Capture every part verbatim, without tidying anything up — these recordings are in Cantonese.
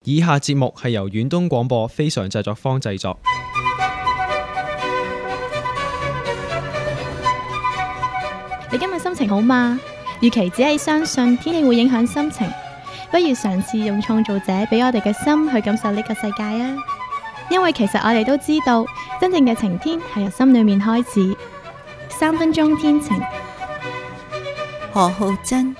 以下節目係由遠東廣播非常製作坊製作。 你今日心情好嗎？與其只係相信天氣會影響心情，不如嘗試用創造者俾我哋嘅心去感受呢個世界啊！因為其實我哋都知道，真正嘅晴天係由心裏面開始。三分鐘天晴， 何浩珍。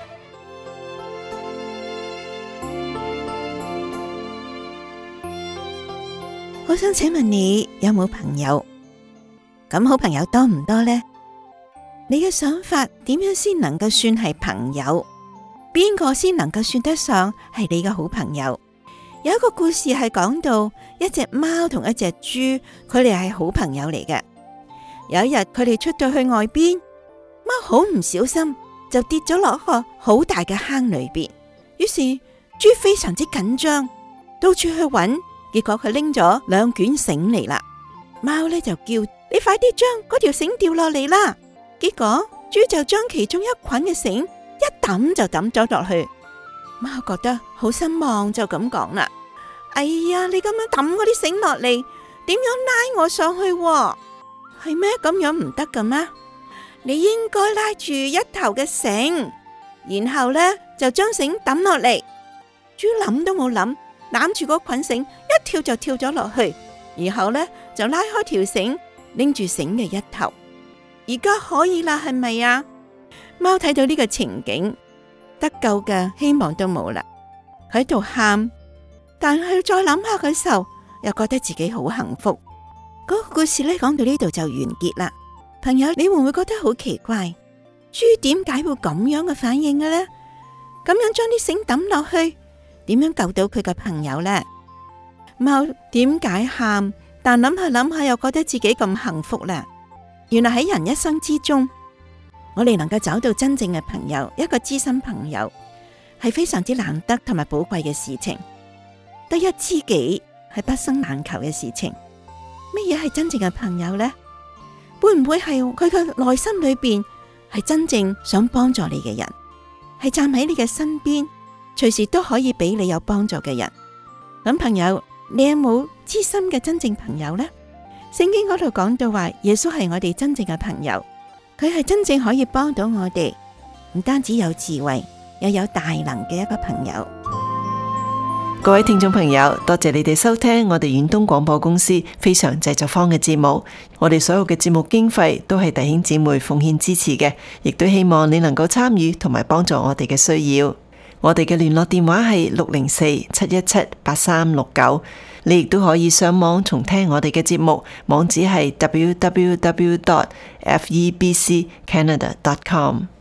我想請問你有冇朋友？咁好朋友多唔多呢？你嘅想法點樣先能夠算係朋友？邊個先能夠算得上係你嘅好朋友？有一個故事係講到一隻貓同一隻豬，佢哋係好朋友嚟嘅。有一日佢哋出到去外邊，貓好唔小心就跌咗落個好大嘅坑裏邊，於是豬非常之緊張，到處去揾。結果佢拎咗兩卷繩嚟啦，貓咧就叫你快啲將嗰條繩掉落嚟啦。結果豬就將其中一捆嘅繩一抌就抌咗落去。貓覺得好失望，就咁講啦：哎呀，你咁樣抌嗰啲繩落嚟，點樣拉我上去？係咩？咁樣唔得噶咩？你應該拉住一頭嘅繩，然後咧就將繩抌落嚟。豬諗都冇諗，攬住嗰捆繩一跳就跳咗落去，然後呢就拉開條繩，拎住繩嘅一頭。而家可以啦，係咪啊？貓睇到呢個情景，得救嘅希望都冇啦，佢喺度喊，但係再諗下嘅時候，又覺得自己好幸福。嗰、那個故事呢講到呢度就完結啦。朋友，你會唔會覺得好奇怪？豬點解會咁樣嘅反應嘅呢？咁樣將啲繩抌落去，點樣救到佢嘅朋友呢？貓點解喊？但諗下諗下又覺得自己咁幸福呢？原來喺人一生之中，我哋能夠找到真正嘅朋友，一個知心朋友，係非常之難得同埋寶貴嘅事情。得一知己係畢生難求嘅事情。乜嘢係真正嘅朋友呢？會唔會係佢嘅內心裏邊係真正想幫助你嘅人，係站喺你嘅身邊，隨時都可以俾你有幫助嘅人？咁朋友，你有冇知心嘅真正朋友呢？聖經嗰度講到話，耶穌係我哋真正嘅朋友，佢係真正可以幫到我哋，唔單止有智慧，又有大能嘅一個朋友。 各位聽眾朋友，多謝你哋收聽我哋遠東廣播公司非常製作坊嘅節目。我哋所有嘅節目經費都係弟兄姊妹奉獻支持嘅，亦都希望你能夠參與同埋幫助我哋嘅需要。我哋嘅聯絡電話係六零四七一七八三六九，你亦都可以上網重聽我哋嘅節目，網址係 w w w dot f e b c canada dot com。